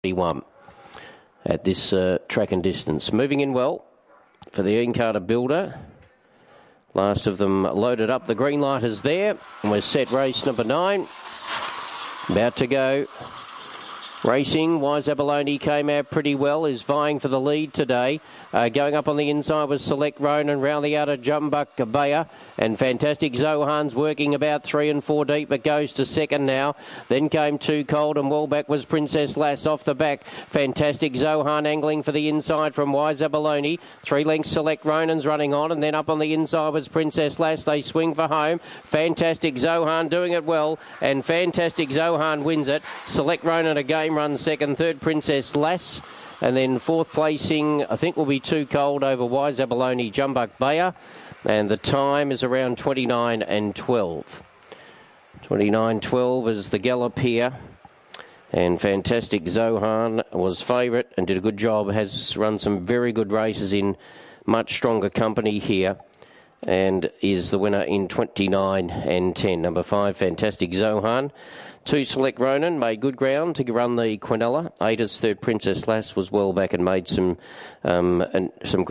21 at this track and distance. Moving in well for the Encarta Builder. Last of them loaded up. The green light is there. And we're set race number 9. About to go. Racing, Wise Abalone came out pretty well, is vying for the lead today. Going up on the inside was Select Ronan, round the outer Jumbuck Bayer, and Fantastic Zohan's working about 3 and 4 deep, but goes to second now. Then came Too Cold, and well back was Princess Lass off the back. Fantastic Zohan angling for the inside from Wise Abalone. 3 lengths Select Ronan's running on, and then up on the inside was Princess Lass. They swing for home. Fantastic Zohan doing it well, and Fantastic Zohan wins it. Select Ronan again runs second, third Princess Lass, and then fourth placing I think will be Too Cold over Wise Abalone Jumbuck Bayer, and the time is around 29 and 12. 29.12 is the gallop here, and Fantastic Zohan was favourite and did a good job, has run some very good races in much stronger company here, and is the winner in 29 and 10. Number 5, Fantastic Zohan. 2, Select Ronan, made good ground to run the Quinella. 8 is third, Princess Lass, was well back and made some ground.